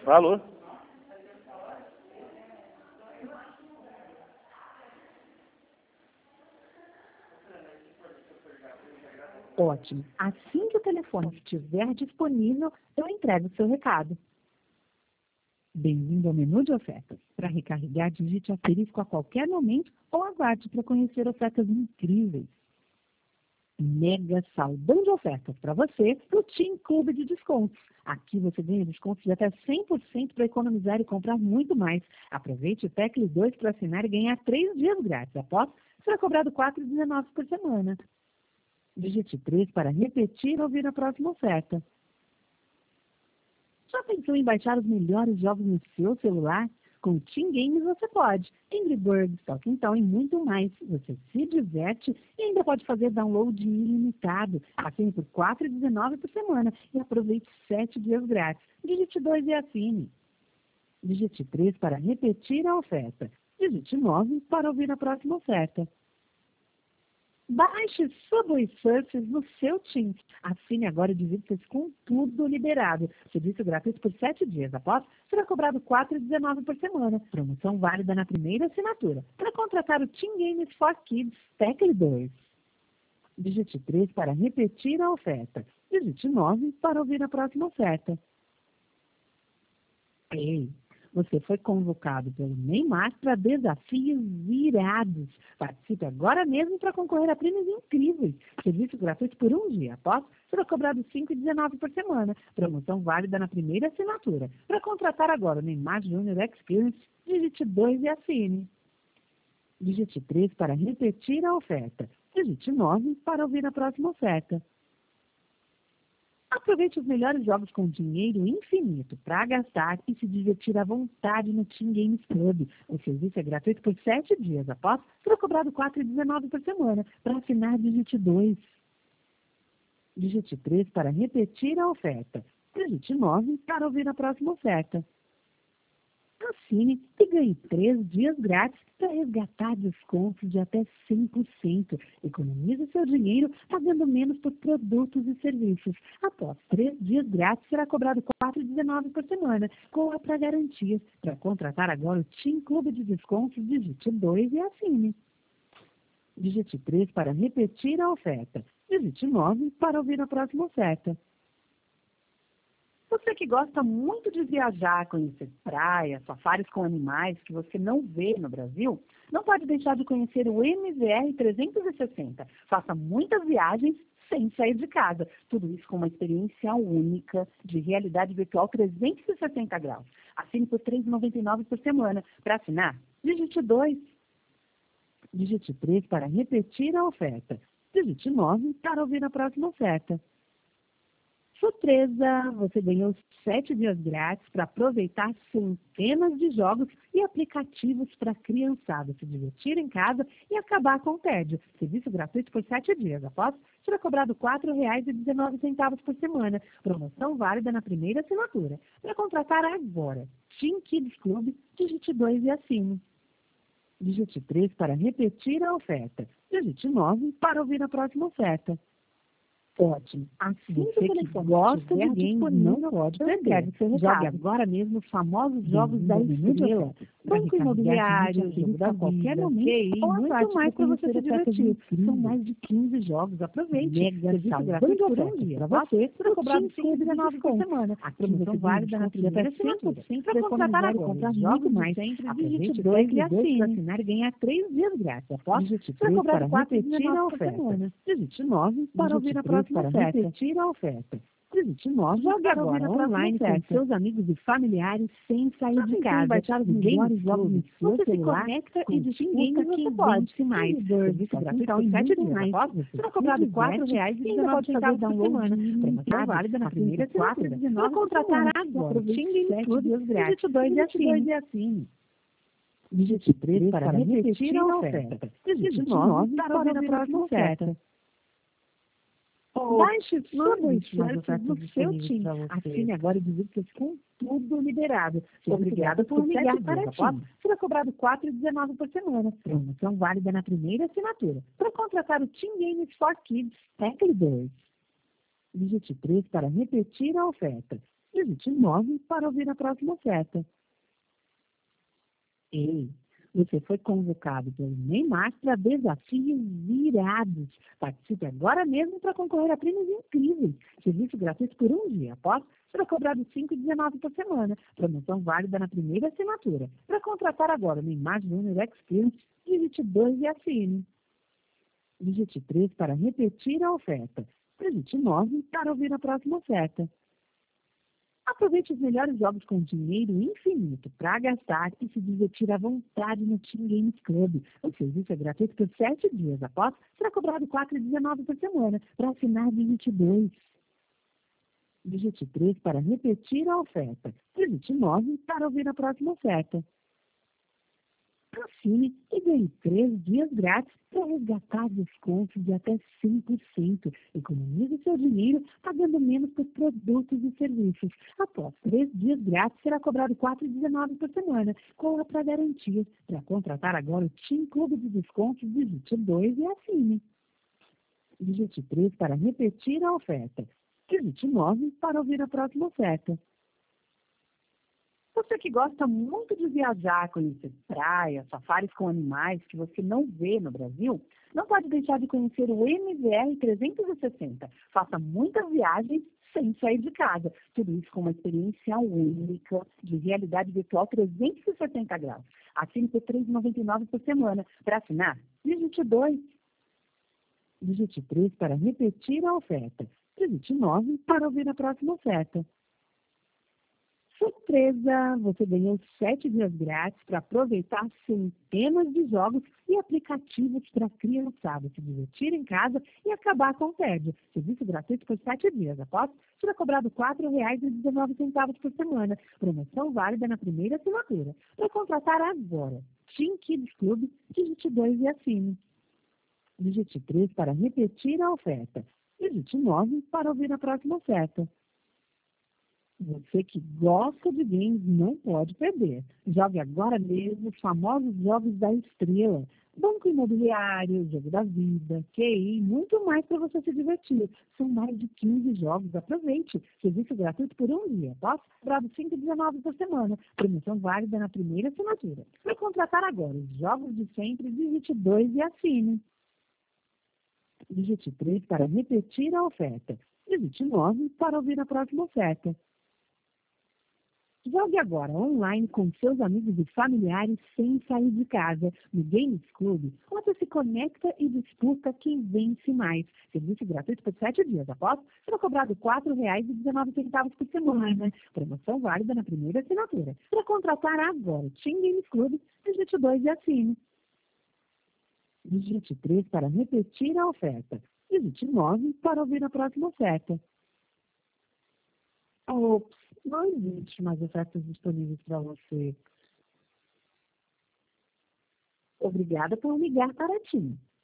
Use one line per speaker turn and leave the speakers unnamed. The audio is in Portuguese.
Alô?
Ótimo. Assim que o telefone estiver disponível, eu entrego o seu recado. Bem-vindo ao menu de ofertas. Para recarregar, digite asterisco a qualquer momento ou aguarde para conhecer ofertas incríveis. Mega saldão de ofertas para você no Team Clube de Descontos. Aqui você ganha descontos de até 100% para economizar e comprar muito mais. Aproveite o Teclis 2 para assinar e ganhar 3 dias grátis. Após, será cobrado R$ 4,19 por semana. Digite 3 para repetir ou ouvir a próxima oferta. Já pensou em baixar os melhores jogos no seu celular? Com o Team Games você pode. Angry Birds, Talking Town e muito mais. Você se diverte e ainda pode fazer download ilimitado. Assine por R$ 4,19 por semana e aproveite 7 dias grátis. Digite 2 e assine. Digite 3 para repetir a oferta. Digite 9 para ouvir a próxima oferta. Baixe Subway Surfers no seu Team. Assine agora e divirta-se com tudo liberado. Serviço gratuito por 7 dias. Após, será cobrado R$ 4,19 por semana. Promoção válida na primeira assinatura. Para contratar o Team Games for Kids Teclis 2. Digite 3 para repetir a oferta. Digite 9 para ouvir a próxima oferta. Ei! Você foi convocado pelo Neymar para desafios irados. Participe agora mesmo para concorrer a prêmios incríveis. Serviço gratuito por um dia. Após, será cobrado R$ 5,19 por semana. Promoção válida na primeira assinatura. Para contratar agora o Neymar Junior Experience, digite 2 e assine. Digite 3 para repetir a oferta. Digite 9 para ouvir a próxima oferta. Aproveite os melhores jogos com dinheiro infinito para gastar e se divertir à vontade no Team Games Club. O serviço é gratuito por 7 dias. Após, será cobrado R$ 4,19 por semana. Para assinar, digite 2. Digite 3 para repetir a oferta. Digite 9 para ouvir a próxima oferta. Assine e ganhe 3 dias grátis para resgatar descontos de até 100%. Economize seu dinheiro pagando menos por produtos e serviços. Após 3 dias grátis, será cobrado R$ 4,19 por semana, com a garantia. Para contratar agora o Team Clube de Descontos, digite 2 e assine. Digite 3 para repetir a oferta. Digite 9 para ouvir a próxima oferta. Você que gosta muito de viajar, conhecer praias, safaris com animais que você não vê no Brasil, não pode deixar de conhecer o MZR 360. Faça muitas viagens sem sair de casa. Tudo isso com uma experiência única de realidade virtual 360 graus. Assine por R$ 3,99 por semana. Para assinar, digite 2. Digite 3 para repetir a oferta. Digite 9 para ouvir a próxima oferta. Surpresa! Você ganhou 7 dias grátis para aproveitar centenas de jogos e aplicativos para a criançada se divertir em casa e acabar com o tédio. Serviço gratuito por 7 dias. Após, será cobrado R$ 4,19 por semana. Promoção válida na primeira assinatura. Para contratar agora, Team Kids Club, digite 2 e assine. Digite 3 para repetir a oferta. Digite 9 para ouvir a próxima oferta. Ótimo. Assim você que gosta de games não pode perder. Jogue agora mesmo os famosos jogos da Estrela, Banco Imobiliário, jogo da qualquer momento, ou muito mais para você se divertir. São mais de 15 jogos. Aproveite. Serviço gratuito por um dia. Para você, será cobrado R$ 5,19 por semana. A promoção válida na primeira assinatura. Para contratar agora, comprar muito mais. Digite 2 e assine. Assinar e ganhar 3 dias grátis. Após, será cobrado R$ 4,19 por semana. Digite 9 para ouvir a próxima para repetir a oferta. Digite 9 jogue agora online com seus amigos e familiares sem sair de casa. Baixar os melhores jogos no seu celular. Você se conecta e distingue quem pode mais. Serviço gratuito por 7 dias. Será cobrado R$ 4,19 por semana. Promoção válida na primeira assinatura. Para contratar agora, Team Games Club, digite 2 e assine. Digite 3 para repetir a oferta. Digite 9 para ouvir a próxima oferta. Baixe Subway Surfers no seu time. Assine agora e divirta-se com tudo liberado. Obrigada por ligar para a TIM. Será cobrado R$ 4,19 por semana. Promoção válida na primeira assinatura. Para contratar o Team Games for Kids Teclis 2. Digite 3 para repetir a oferta. Digite 9 para ouvir a próxima oferta. Ei, você foi convocado pelo Neymar para desafios virados. Participe agora mesmo para concorrer a prêmios incríveis. Serviço gratuito por um dia. Após, será cobrado 5,19 por semana. Promoção válida na primeira assinatura. Para contratar agora o Neymar Junior Experience, digite 2 e assine. Digite 3 para repetir a oferta. Digite 9 para ouvir a próxima oferta. Aproveite os melhores jogos com dinheiro infinito para gastar e se divertir à vontade no Team Games Club. O serviço é gratuito por 7 dias. Após, será cobrado 4,19 por semana. Para assinar, digite 2. Digite 3 para repetir a oferta. Digite 9 para ouvir a próxima oferta. Assine e ganhe 3 dias grátis para resgatar descontos de até 100%. Economize seu dinheiro pagando menos por produtos e serviços. Após 3 dias grátis, será cobrado 4,19 por semana, com para garantia. Para contratar agora o Team Clube de Descontos, digite 2 e assine. Digite 3 para repetir a oferta. Digite 9 para ouvir a próxima oferta. Você que gosta muito de viajar, conhecer praias, safaris com animais que você não vê no Brasil, não pode deixar de conhecer o MVR 360. Faça muitas viagens sem sair de casa. Tudo isso com uma experiência única de realidade virtual 360 graus. Assine por R$ 3,99 por semana. Para assinar, digite 2. Digite 3 para repetir a oferta. Digite 9 para ouvir a próxima oferta. Surpresa! Você ganhou 7 dias grátis para aproveitar centenas de jogos e aplicativos para criançada se divertir em casa e acabar com o tédio. Serviço gratuito por 7 dias. Após, será cobrado R$ 4,19 por semana. Promoção válida na primeira assinatura. Para contratar agora, Team Kids Club, digite 2 e assine. Digite 3 para repetir a oferta. Digite 9 para ouvir a próxima oferta. Você que gosta de games não pode perder. Jogue agora mesmo os famosos jogos da Estrela. Banco Imobiliário, Jogo da Vida, QI, muito mais para você se divertir. São mais de 15 jogos. Aproveite. Serviço gratuito por um dia. Posso? Cobrado R$ 5,19 por semana. Promoção válida na primeira assinatura. Para contratar agora os jogos de sempre, digite 2 e assine. Digite 3 para repetir a oferta. Digite 9 para ouvir a próxima oferta. Jogue agora online com seus amigos e familiares sem sair de casa. No Games Club, você se conecta e disputa quem vence mais. Serviço gratuito por 7 dias. Após, será cobrado R$ 4,19 por semana. Promoção válida na primeira assinatura. Para contratar agora o Team Games Club, digite 2 e assine. Digite 3 para repetir a oferta. Digite 9 para ouvir a próxima oferta. Ops, não existe mais ofertas disponíveis para você. Obrigada por ligar para a TIM.